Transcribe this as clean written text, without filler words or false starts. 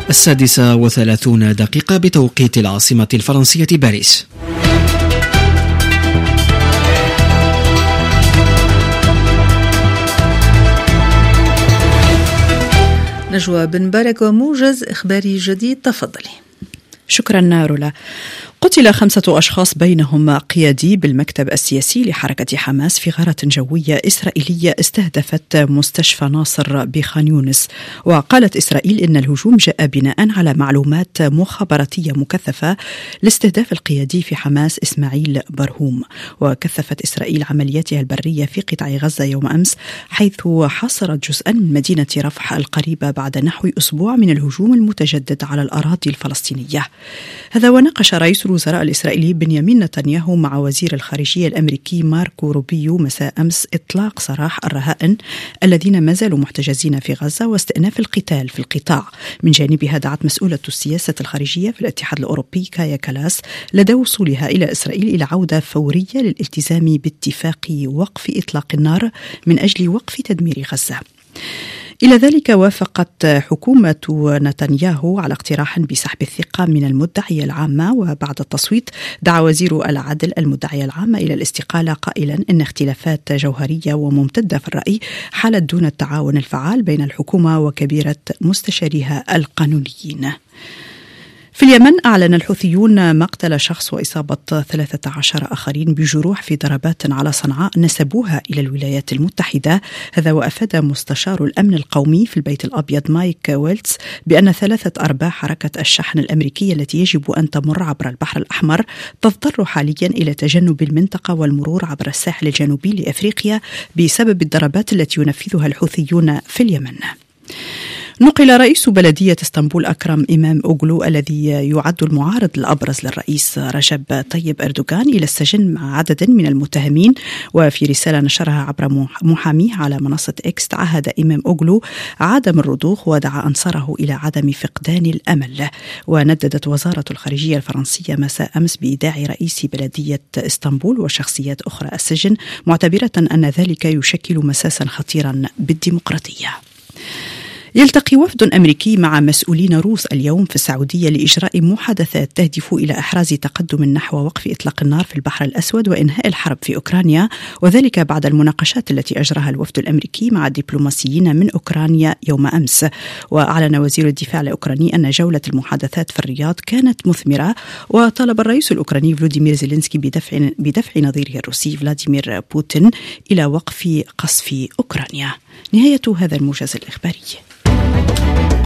6:30 بتوقيت العاصمة الفرنسية باريس. نجوى بن بارك وموجز إخباري جديد، تفضلي. شكرا رولا. قتل 5 أشخاص بينهم قيادي بالمكتب السياسي لحركة حماس في غارة جوية إسرائيلية استهدفت مستشفى ناصر بخان يونس. وقالت إسرائيل إن الهجوم جاء بناء على معلومات مخابراتية مكثفة لاستهداف القيادي في حماس إسماعيل برهوم. وكثفت إسرائيل عملياتها البرية في قطاع غزة يوم أمس، حيث حاصرت جزءا من مدينة رفح القريبة بعد نحو أسبوع من الهجوم المتجدد على الأراضي الفلسطينية. هذا وناقش رئيس الوزراء الإسرائيلي بنيامين نتنياهو مع وزير الخارجية الأمريكي ماركو روبيو مساء أمس إطلاق سراح الرهائن الذين ما زالوا محتجزين في غزة واستئناف القتال في القطاع. من جانبها دعت مسؤولة السياسة الخارجية في الاتحاد الأوروبي كايا كالاس لدى وصولها إلى إسرائيل إلى عودة فورية للالتزام باتفاق وقف إطلاق النار من أجل وقف تدمير غزة. إلى ذلك وافقت حكومة نتنياهو على اقتراح بسحب الثقة من المدعية العامة، وبعد التصويت دعا وزير العدل المدعية العامة إلى الاستقالة قائلا إن اختلافات جوهرية وممتدة في الرأي حالت دون التعاون الفعال بين الحكومة وكبيرة مستشاريها القانونيين. في اليمن أعلن الحوثيون مقتل شخص وإصابة 13 آخرين بجروح في ضربات على صنعاء نسبوها إلى الولايات المتحدة. هذا وأفاد مستشار الأمن القومي في البيت الأبيض مايك ويلتس بأن 3 أرباع حركة الشحن الأمريكية التي يجب أن تمر عبر البحر الأحمر تضطر حاليا إلى تجنب المنطقة والمرور عبر الساحل الجنوبي لأفريقيا بسبب الضربات التي ينفذها الحوثيون في اليمن. نقل رئيس بلدية اسطنبول أكرم إمام أوغلو الذي يعد المعارض الأبرز للرئيس رجب طيب أردوغان إلى السجن مع عدد من المتهمين. وفي رسالة نشرها عبر محاميه على منصة إكس تعهد إمام أوغلو عدم الرضوخ ودعا أنصاره إلى عدم فقدان الأمل. ونددت وزارة الخارجية الفرنسية مساء أمس بإيداع رئيس بلدية اسطنبول وشخصيات أخرى السجن، معتبرة أن ذلك يشكل مساسا خطيرا بالديمقراطية. يلتقي وفد أمريكي مع مسؤولين روس اليوم في السعودية لإجراء محادثات تهدف إلى إحراز تقدم نحو وقف إطلاق النار في البحر الأسود وإنهاء الحرب في أوكرانيا، وذلك بعد المناقشات التي أجراها الوفد الأمريكي مع الدبلوماسيين من أوكرانيا يوم أمس. وأعلن وزير الدفاع الأوكراني أن جولة المحادثات في الرياض كانت مثمرة، وطلب الرئيس الأوكراني فلوديمير زيلينسكي بدفع نظيره الروسي فلاديمير بوتين إلى وقف قصف أوكرانيا. نهاية هذا الموجز الإخباري.